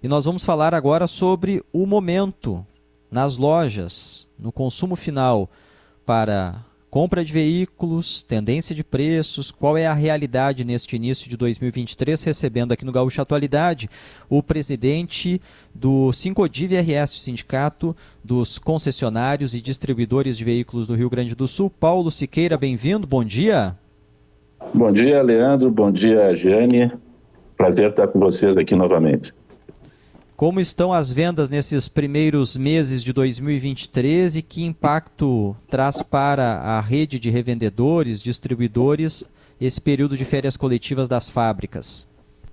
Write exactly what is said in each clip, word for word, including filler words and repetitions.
E nós vamos falar agora sobre o momento nas lojas, no consumo final, para compra de veículos, tendência de preços, qual é a realidade neste início de dois mil e vinte e três, recebendo aqui no Gaúcho Atualidade o presidente do Sincodiv R S, Sindicato dos Concessionários e Distribuidores de Veículos do Rio Grande do Sul, Paulo Siqueira. Bem-vindo, bom dia. Bom dia, Leandro, bom dia, Jane. Prazer estar com vocês aqui novamente. Como estão as vendas nesses primeiros meses de dois mil e vinte e três e que impacto traz para a rede de revendedores, distribuidores, esse período de férias coletivas das fábricas?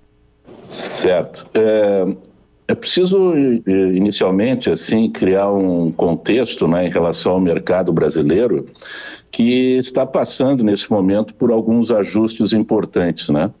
Certo. É, é preciso, inicialmente, assim, criar um contexto, né, em relação ao mercado brasileiro, que está passando, nesse momento, por alguns ajustes importantes, né?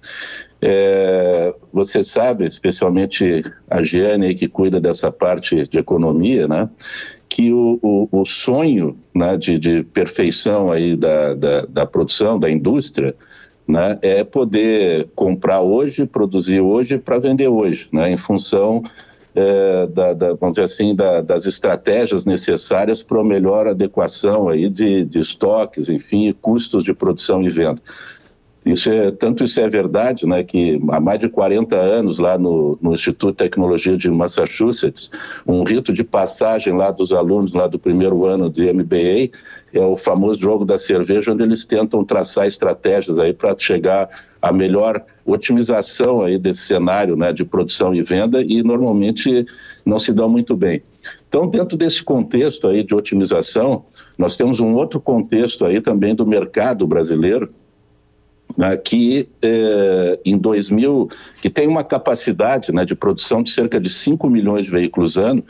É, você sabe, especialmente a Giane, que cuida dessa parte de economia, né, que o, o, o sonho, né, de, de perfeição aí da, da, da produção, da indústria, né, é poder comprar hoje, produzir hoje para vender hoje, né, em função é, da, da, vamos dizer assim, da, das estratégias necessárias para a melhor adequação aí de, de estoques, enfim, custos de produção e venda. Isso é, tanto isso é verdade, né, que há mais de quarenta anos lá no, no Instituto de Tecnologia de Massachusetts, um rito de passagem lá dos alunos lá do primeiro ano de M B A é o famoso jogo da cerveja, onde eles tentam traçar estratégias aí para chegar à melhor otimização aí desse cenário, né, de produção e venda, e normalmente não se dão muito bem. Então, dentro desse contexto aí de otimização, nós temos um outro contexto aí também do mercado brasileiro, né, que eh, em dois mil, que tem uma capacidade, né, de produção de cerca de cinco milhões de veículos ano,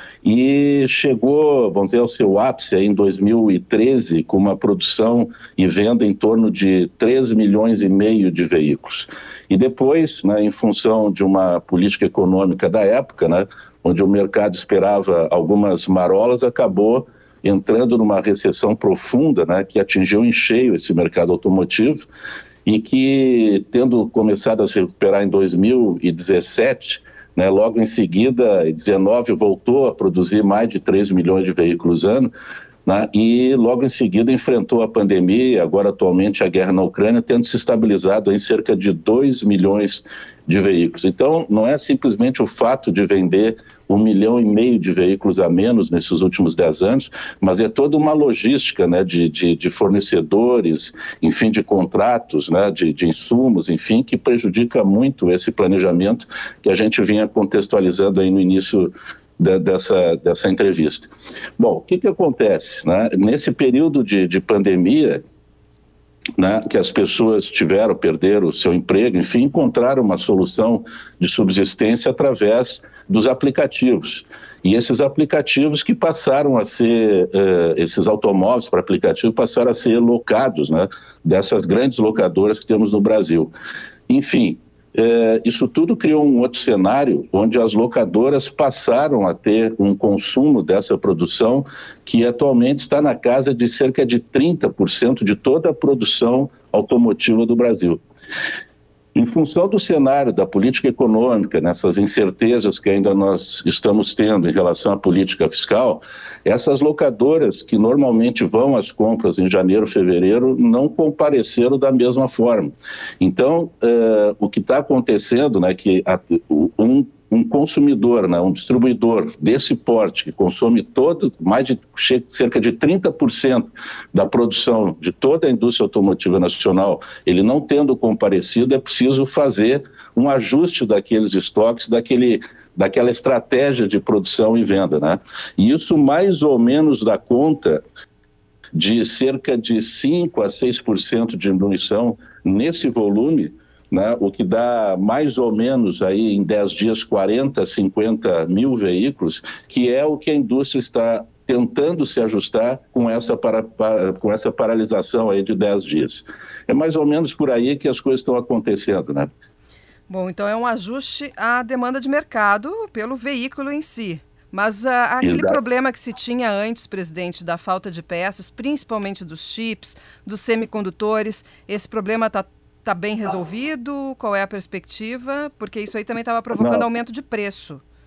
e chegou, vamos dizer, ao seu ápice aí em dois mil e treze, com uma produção e venda em torno de três milhões e meio de veículos. E depois, né, em função de uma política econômica da época, né, onde o mercado esperava algumas marolas, acabou entrando numa recessão profunda, né, que atingiu em cheio esse mercado automotivo, e que, tendo começado a se recuperar em dois mil e dezessete, né, logo em seguida, em dezenove, voltou a produzir mais de três milhões de veículos ano, né, e logo em seguida enfrentou a pandemia, agora atualmente a guerra na Ucrânia, tendo se estabilizado em cerca de dois milhões de veículos. Então, não é simplesmente o fato de vender um milhão e meio de veículos a menos nesses últimos dez anos, mas é toda uma logística, né, de, de, de fornecedores, enfim, de contratos, né, de, de insumos, enfim, que prejudica muito esse planejamento que a gente vinha contextualizando aí no início da, dessa, dessa entrevista. Bom, o que que acontece, né? Nesse período de, de pandemia, né, que as pessoas tiveram, perderam o seu emprego, enfim, encontraram uma solução de subsistência através dos aplicativos. E esses aplicativos que passaram a ser, eh, esses automóveis para aplicativo passaram a ser locados, né, dessas grandes locadoras que temos no Brasil. Enfim, É, isso tudo criou um outro cenário onde as locadoras passaram a ter um consumo dessa produção que atualmente está na casa de cerca de trinta por cento de toda a produção automotiva do Brasil. Em função do cenário da política econômica, nessas incertezas que ainda nós estamos tendo em relação à política fiscal, essas locadoras que normalmente vão às compras em janeiro, fevereiro, não compareceram da mesma forma. Então, eh, o que está acontecendo, né, que a, um um consumidor, né, um distribuidor desse porte, que consome todo, mais de cerca de trinta por cento da produção de toda a indústria automotiva nacional, ele não tendo comparecido, é preciso fazer um ajuste daqueles estoques, daquele, daquela estratégia de produção e venda, né? E isso mais ou menos dá conta de cerca de cinco a seis por cento de diminuição nesse volume, né, o que dá mais ou menos aí em dez dias quarenta, cinquenta mil veículos, que é o que a indústria está tentando se ajustar com essa, para, para, com essa paralisação aí de dez dias. É mais ou menos por aí que as coisas estão acontecendo, né? Bom, então é um ajuste à demanda de mercado pelo veículo em si. Mas ah, aquele Exato. problema que se tinha antes, presidente, da falta de peças, principalmente dos chips, dos semicondutores, esse problema está tá bem resolvido? Qual é a perspectiva? Porque isso aí também estava provocando Não. aumento de preço.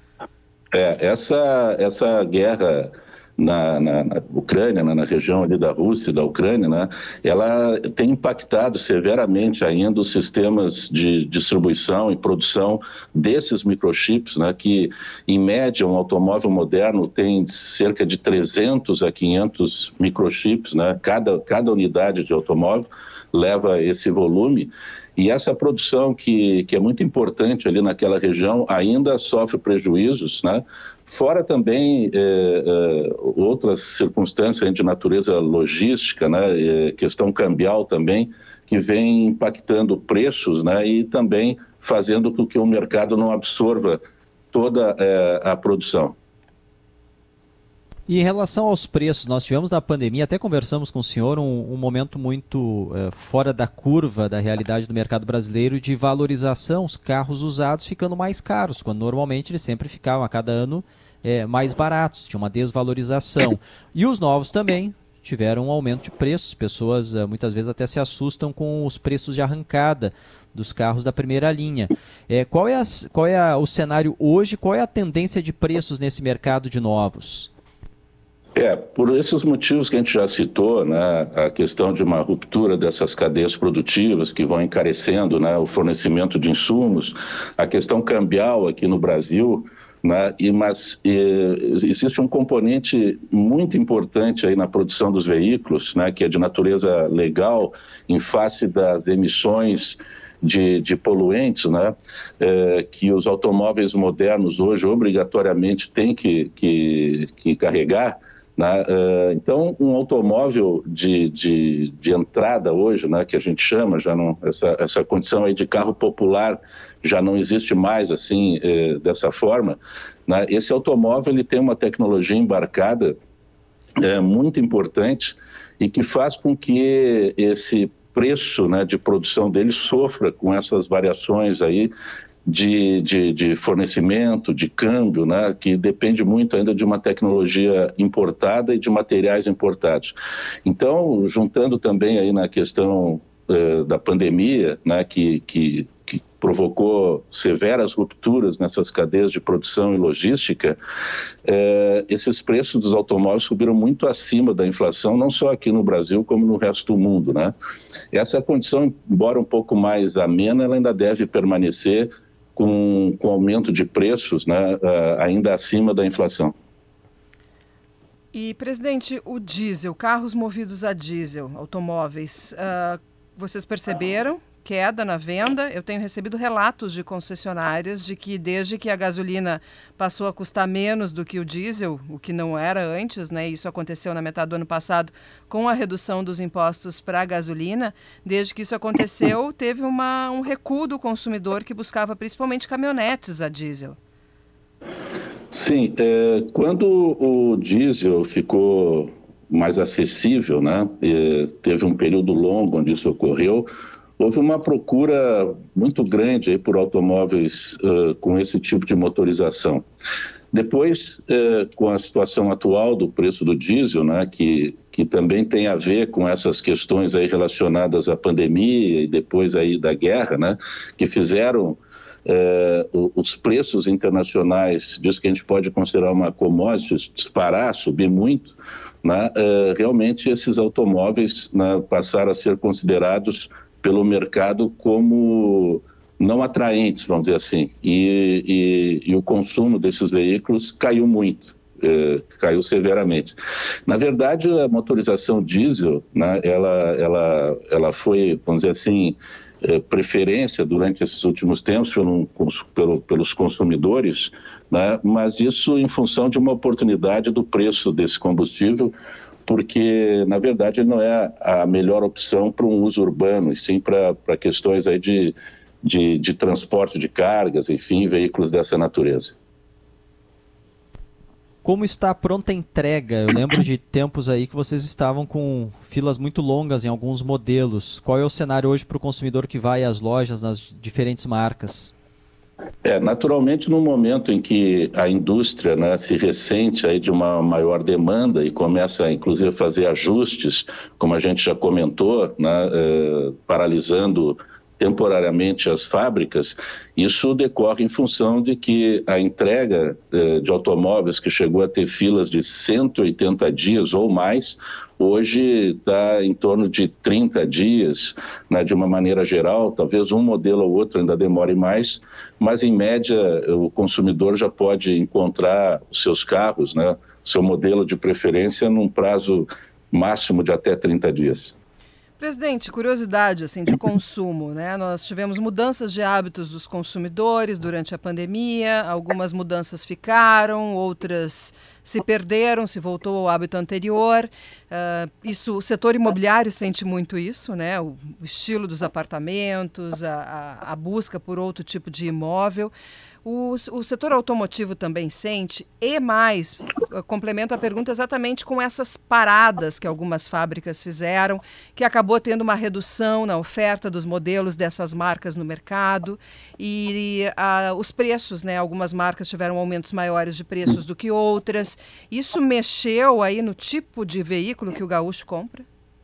É, essa, essa guerra na, na, na Ucrânia, né, na região ali da Rússia e da Ucrânia, né, ela tem impactado severamente ainda os sistemas de distribuição e produção desses microchips, né, que em média um automóvel moderno tem cerca de trezentos a quinhentos microchips, né, cada, cada unidade de automóvel leva esse volume. E essa produção, que, que é muito importante ali naquela região, ainda sofre prejuízos, né? Fora também é, é, outras circunstâncias de natureza logística, né? É, questão cambial também, que vem impactando preços, né? E também fazendo com que o mercado não absorva toda é, a produção. E em relação aos preços, nós tivemos na pandemia, até conversamos com o senhor, um, um momento muito uh, fora da curva da realidade do mercado brasileiro de valorização, os carros usados ficando mais caros, quando normalmente eles sempre ficavam a cada ano é, mais baratos, tinha uma desvalorização. E os novos também tiveram um aumento de preços, pessoas uh, muitas vezes até se assustam com os preços de arrancada dos carros da primeira linha. É, qual é, a, qual é a, o cenário hoje, qual é a tendência de preços nesse mercado de novos? É, por esses motivos que a gente já citou, né, a questão de uma ruptura dessas cadeias produtivas que vão encarecendo, né, o fornecimento de insumos, a questão cambial aqui no Brasil, né, e, mas e, existe um componente muito importante aí na produção dos veículos, né, que é de natureza legal, em face das emissões De, de poluentes, né, é, que os automóveis modernos hoje obrigatoriamente têm que, que, que carregar. Né? Então, um automóvel de, de, de entrada hoje, né, que a gente chama, já não, essa, essa condição aí de carro popular já não existe mais assim, é, dessa forma. Né? Esse automóvel ele tem uma tecnologia embarcada é, muito importante e que faz com que esse preço, né, de produção dele sofra com essas variações aí De, de, de fornecimento, de câmbio, né, que depende muito ainda de uma tecnologia importada e de materiais importados. Então, juntando também aí na questão eh, da pandemia, né, que, que, que provocou severas rupturas nessas cadeias de produção e logística, eh, esses preços dos automóveis subiram muito acima da inflação, não só aqui no Brasil, como no resto do mundo, né? Essa condição, embora um pouco mais amena, ela ainda deve permanecer com, com aumento de preços, né, uh, ainda acima da inflação. E, presidente, o diesel, carros movidos a diesel, automóveis, uh, vocês perceberam queda na venda? Eu tenho recebido relatos de concessionárias de que desde que a gasolina passou a custar menos do que o diesel, o que não era antes, né? Isso aconteceu na metade do ano passado com a redução dos impostos para a gasolina. Desde que isso aconteceu, teve uma, um recuo do consumidor que buscava principalmente caminhonetes a diesel. Sim, é, quando o diesel ficou mais acessível, né? Teve um período longo onde isso ocorreu. Houve uma procura muito grande aí por automóveis uh, com esse tipo de motorização. Depois, uh, com a situação atual do preço do diesel, né, que, que também tem a ver com essas questões aí relacionadas à pandemia e depois aí da guerra, né, que fizeram uh, os preços internacionais, disso que a gente pode considerar uma commodity, disparar, subir muito, né, uh, realmente esses automóveis, né, passaram a ser considerados pelo mercado como não atraentes, vamos dizer assim, e, e, e o consumo desses veículos caiu muito, eh, caiu severamente. Na verdade, a motorização diesel, né, ela, ela, ela foi, vamos dizer assim, eh, preferência durante esses últimos tempos pelo, pelo, pelos consumidores, né, mas isso em função de uma oportunidade do preço desse combustível, porque, na verdade, ele não é a melhor opção para um uso urbano, e sim para, para questões aí de, de, de transporte de cargas, enfim, veículos dessa natureza. Como está a pronta entrega? Eu lembro de tempos aí que vocês estavam com filas muito longas em alguns modelos. Qual é o cenário hoje para o consumidor que vai às lojas nas diferentes marcas? É, naturalmente, no momento em que a indústria, né, se ressente aí de uma maior demanda e começa, inclusive, a fazer ajustes, como a gente já comentou, né, eh, paralisando temporariamente as fábricas, isso decorre em função de que a entrega eh, de automóveis que chegou a ter filas de cento e oitenta dias ou mais, hoje está em torno de trinta dias, né, de uma maneira geral. Talvez um modelo ou outro ainda demore mais, mas em média o consumidor já pode encontrar os seus carros, né, seu modelo de preferência num prazo máximo de até trinta dias. Presidente, curiosidade assim, de consumo, né? Nós tivemos mudanças de hábitos dos consumidores durante a pandemia, algumas mudanças ficaram, outras se perderam, se voltou ao hábito anterior. Uh, isso, o setor imobiliário sente muito isso, né? O, o estilo dos apartamentos, a, a, a busca por outro tipo de imóvel. O, o setor automotivo também sente, e mais, complemento a pergunta exatamente com essas paradas que algumas fábricas fizeram, que acabou tendo uma redução na oferta dos modelos dessas marcas no mercado e a, os preços, né? Algumas marcas tiveram aumentos maiores de preços do que outras. Isso mexeu aí no tipo de veículo que o gaúcho compra?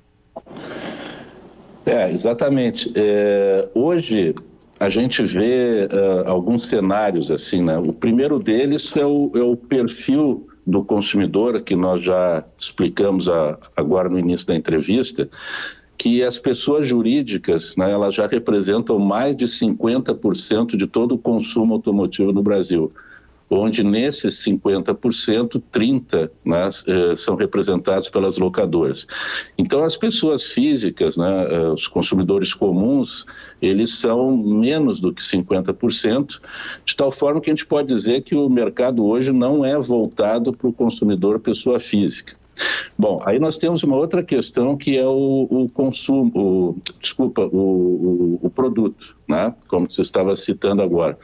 É, exatamente. É, hoje a gente vê uh, alguns cenários assim, né? O primeiro deles é o, é o perfil do consumidor, que nós já explicamos a, agora no início da entrevista, que as pessoas jurídicas, né, elas já representam mais de cinquenta por cento de todo o consumo automotivo no Brasil, onde nesses cinquenta por cento, trinta por cento, né, são representados pelas locadoras. Então, as pessoas físicas, né, os consumidores comuns, eles são menos do que cinquenta por cento, de tal forma que a gente pode dizer que o mercado hoje não é voltado para o consumidor pessoa física. Bom, aí nós temos uma outra questão que é o, o consumo, o, desculpa, o, o, o produto, né, como você estava citando agora.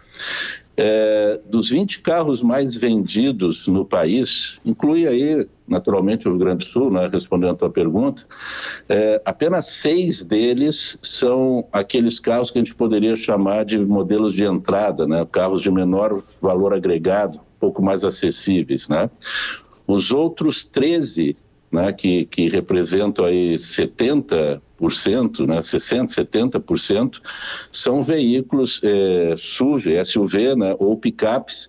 É, dos vinte carros mais vendidos no país, inclui aí, naturalmente, o Rio Grande do Sul, né, respondendo a tua pergunta, é, apenas seis deles são aqueles carros que a gente poderia chamar de modelos de entrada, né, carros de menor valor agregado, um pouco mais acessíveis, né? Os outros treze, né, que, que representam aí setenta por cento, né, sessenta, setenta por cento, são veículos é, S U V, S U V, né, ou picapes,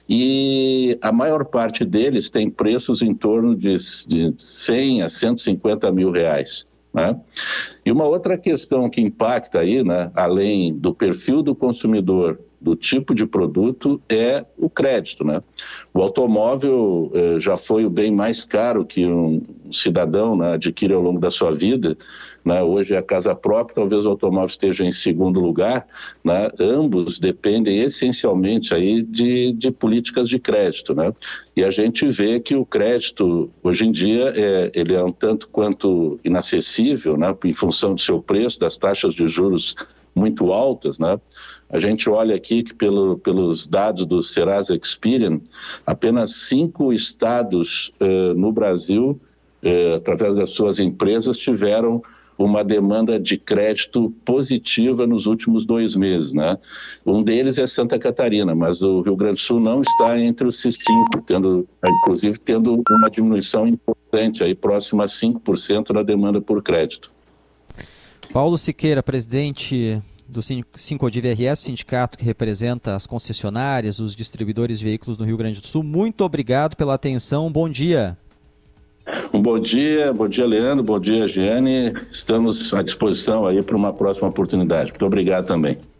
e a maior parte deles tem preços em torno de, de cem a cento e cinquenta mil reais. Né? E uma outra questão que impacta aí, né, além do perfil do consumidor, do tipo de produto, é o crédito, né? O automóvel eh, já foi o bem mais caro que um cidadão, né, adquire ao longo da sua vida, né? Hoje a casa própria, talvez o automóvel esteja em segundo lugar, né? Ambos dependem essencialmente aí de, de políticas de crédito, né? E a gente vê que o crédito, hoje em dia, é, ele é um tanto quanto inacessível, né? Em função do seu preço, das taxas de juros muito altas, né? A gente olha aqui que pelo, pelos dados do Serasa Experian, apenas cinco estados uh, no Brasil, uh, através das suas empresas, tiveram uma demanda de crédito positiva nos últimos dois meses, né? Um deles é Santa Catarina, mas o Rio Grande do Sul não está entre os C cinco, tendo, inclusive tendo uma diminuição importante, aí próxima a cinco por cento na demanda por crédito. Paulo Siqueira, presidente do Sincodiv R S, sindicato que representa as concessionárias, os distribuidores de veículos no Rio Grande do Sul. Muito obrigado pela atenção, bom dia. Um bom dia, bom dia Leandro, bom dia Giane, estamos à disposição aí para uma próxima oportunidade. Muito obrigado também.